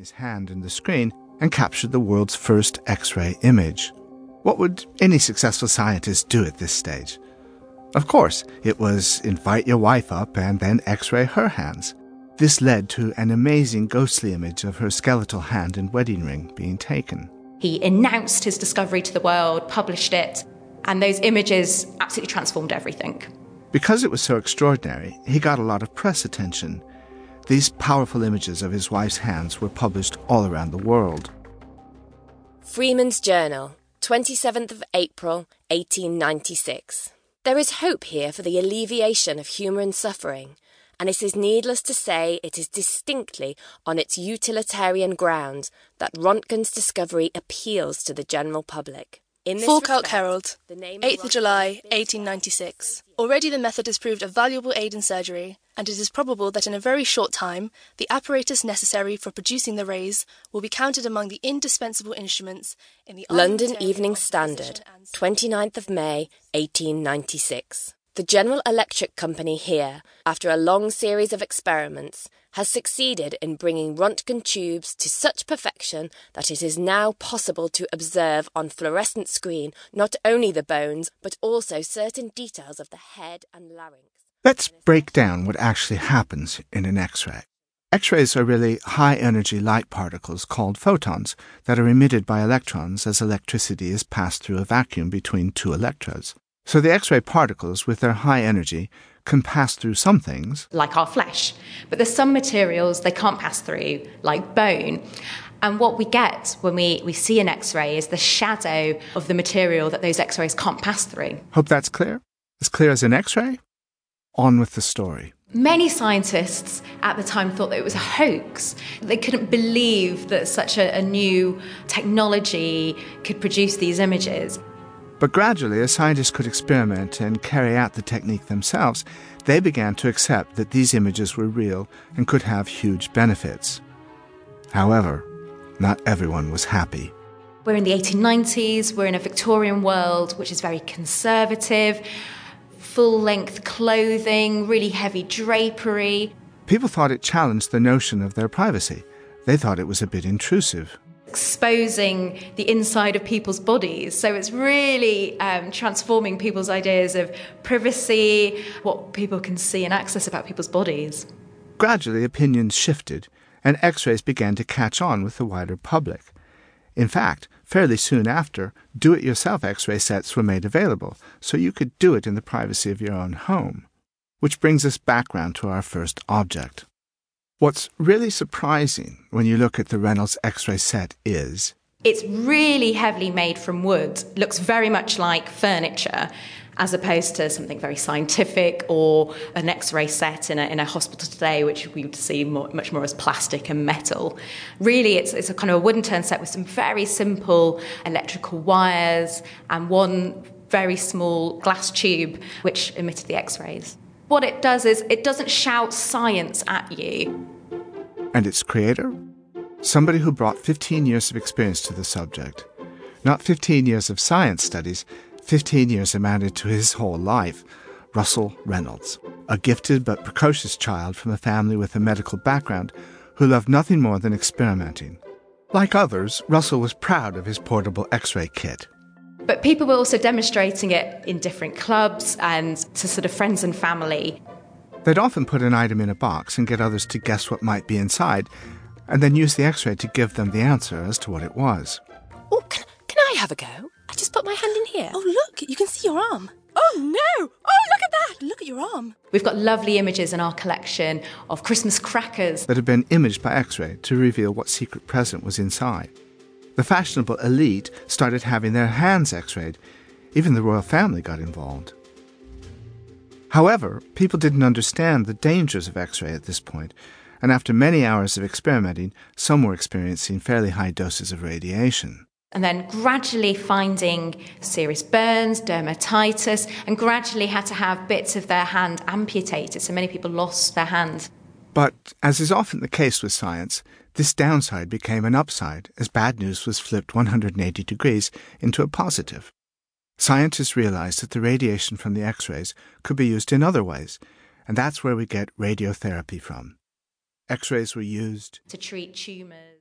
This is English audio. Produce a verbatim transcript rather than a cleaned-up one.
his hand in the screen and captured the world's first X-ray image. What would any successful scientist do at this stage? Of course, it was invite your wife up and then X-ray her hands. This led to an amazing ghostly image of her skeletal hand and wedding ring being taken. He announced his discovery to the world, published it, and those images absolutely transformed everything. Because it was so extraordinary, he got a lot of press attention. These powerful images of his wife's hands were published all around the world. Freeman's Journal, twenty-seventh of April, eighteen ninety-six. There is hope here for the alleviation of human suffering, and it is needless to say it is distinctly on its utilitarian grounds that Röntgen's discovery appeals to the general public. In this Falkirk respect, Herald, the name of eighth of Röntgen July, has been eighteen ninety-six. Already the method has proved a valuable aid in surgery, and it is probable that in a very short time the apparatus necessary for producing the rays will be counted among the indispensable instruments in the London armamentarium Evening of Standard, precision and- twenty-ninth of May, eighteen ninety-six. The General Electric Company here, after a long series of experiments, has succeeded in bringing Röntgen tubes to such perfection that it is now possible to observe on fluorescent screen not only the bones, but also certain details of the head and larynx. Let's break down what actually happens in an X-ray. X-rays are really high-energy light particles called photons that are emitted by electrons as electricity is passed through a vacuum between two electrodes. So the X-ray particles, with their high energy, can pass through some things, like our flesh. But there's some materials they can't pass through, like bone. And what we get when we, we see an X-ray is the shadow of the material that those X-rays can't pass through. Hope that's clear? As clear as an X-ray? On with the story. Many scientists at the time thought that it was a hoax. They couldn't believe that such a, a new technology could produce these images. But gradually, as scientists could experiment and carry out the technique themselves, they began to accept that these images were real and could have huge benefits. However, not everyone was happy. We're in the eighteen nineties, we're in a Victorian world which is very conservative, full-length clothing, really heavy drapery. People thought it challenged the notion of their privacy. They thought it was a bit intrusive. Exposing the inside of people's bodies. So it's really um, transforming people's ideas of privacy, what people can see and access about people's bodies. Gradually, opinions shifted, and X-rays began to catch on with the wider public. In fact, fairly soon after, do-it-yourself X-ray sets were made available, so you could do it in the privacy of your own home. Which brings us back round to our first object. What's really surprising when you look at the Reynolds X-ray set is it's really heavily made from wood, looks very much like furniture, as opposed to something very scientific or an X-ray set in a, in a hospital today, which we would see more, much more as plastic and metal. Really, it's, it's a kind of a wooden turn set with some very simple electrical wires and one very small glass tube which emitted the X-rays. What it does is it doesn't shout science at you. And its creator? Somebody who brought fifteen years of experience to the subject. Not fifteen years of science studies, fifteen years amounted to his whole life. Russell Reynolds, a gifted but precocious child from a family with a medical background who loved nothing more than experimenting. Like others, Russell was proud of his portable X-ray kit. But people were also demonstrating it in different clubs and to sort of friends and family. They'd often put an item in a box and get others to guess what might be inside, and then use the X-ray to give them the answer as to what it was. Oh, can, can I have a go? I just put my hand in here. Oh, look, you can see your arm. Oh, no! Oh, look at that! Look at your arm. We've got lovely images in our collection of Christmas crackers That had been imaged by X-ray to reveal what secret present was inside. The fashionable elite started having their hands X-rayed. Even the royal family got involved. However, people didn't understand the dangers of X-ray at this point, and after many hours of experimenting, some were experiencing fairly high doses of radiation. and then gradually finding serious burns, dermatitis, and gradually had to have bits of their hand amputated. So many people lost their hand. But, as is often the case with science, this downside became an upside as bad news was flipped one hundred eighty degrees into a positive. Scientists realized that the radiation from the X-rays could be used in other ways, and that's where we get radiotherapy from. X-rays were used To treat tumours.